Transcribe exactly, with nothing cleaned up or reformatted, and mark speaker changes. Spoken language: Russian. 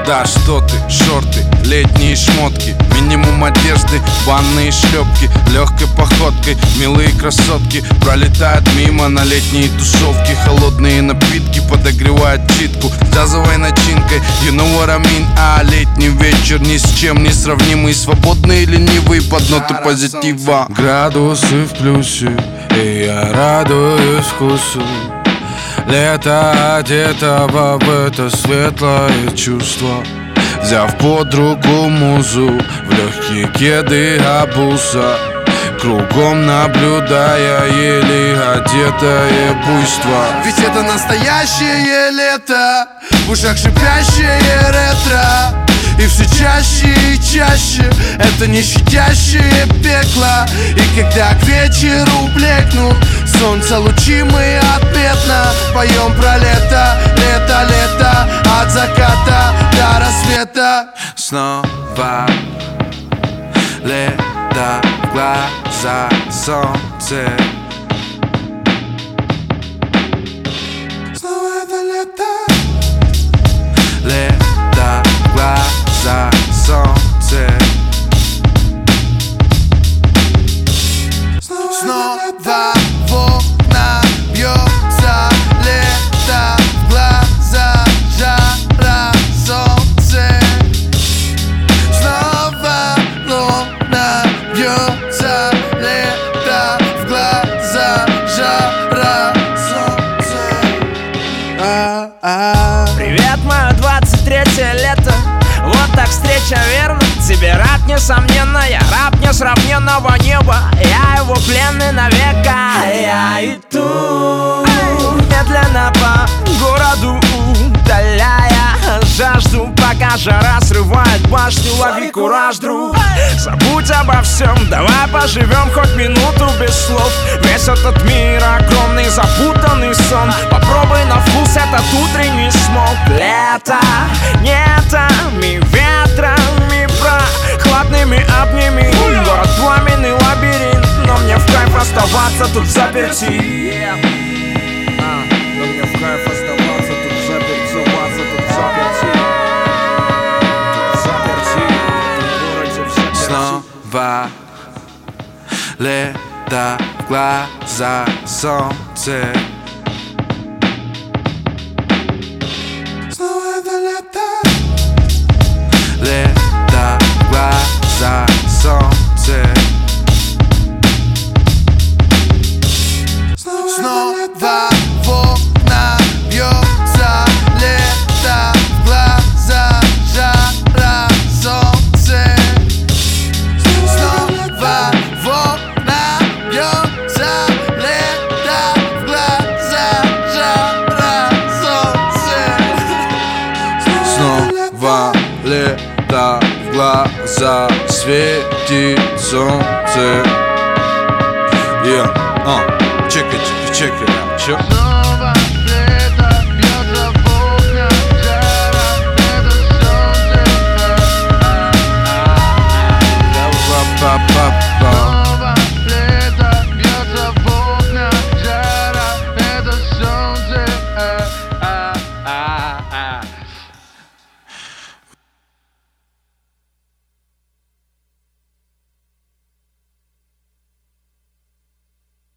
Speaker 1: Да что ты, шорты, летние шмотки, минимум одежды, банные шлепки, легкой походкой, милые красотки пролетают мимо на летние тусовки. Холодные напитки подогревают читку джазовой начинкой. You know what I mean? А летний вечер ни с чем не сравнимый, свободный и ленивый под ноты позитива. Градусы в плюсе, и я радуюсь вкусу лето, одетого в это светлое чувство. Взяв под руку музу, в легкие кеды обуса, кругом наблюдая еле одетое буйство.
Speaker 2: Ведь это настоящее лето, в ушах шипящее ретро. И все чаще и чаще это не щадящее пекло. И когда к вечеру блекнут солнце лучи, мы отметно поем про лето, лето, лето, от заката до рассвета.
Speaker 1: Снова лето, в глаза солнце.
Speaker 2: Снова это лето.
Speaker 1: Лето, в глаза солнце.
Speaker 2: Снова в окна бьется лето, в глаза жара солнце. Снова луна бьется лето, в глаза жара солнце. А-а.
Speaker 3: Привет, мое двадцать третье лето. Вот так встреча, верно? Тебе рад, несомненно. Я раб несравненного неба. Я его пленный навека. Я иду медленно по городу, удаляя жажду, пока жара срывает башню. Лови кураж, друг. Забудь обо всем, давай поживем хоть минуту без слов. Весь этот мир огромный, запутанный сон. Попробуй на вкус этот утренний смог. Лето нетами, ветрами, прохладными обними. Город пламенный лабиринт, но мне в кайф оставаться тут заперти. Но мне в кайф оставаться тут заперти, оставаться тут заперти. Заперти, в городе в заперти.
Speaker 1: Снова лето, в глаза солнце.
Speaker 2: Снова это лето.
Speaker 1: Лето, в глаза солнце.
Speaker 2: Снова в окна бьется лето, в глаза жара солнце. Снова в окна бьется лето, в глаза жара солнце.
Speaker 1: Снова лето, в глаза светит солнце. Yeah, uh, check it, check it, check it out, чё?
Speaker 2: Снова лето бьется в окна, жара, это солнце.
Speaker 1: Па-па-па-па.
Speaker 2: Снова лето бьется в окна, жара, это солнце.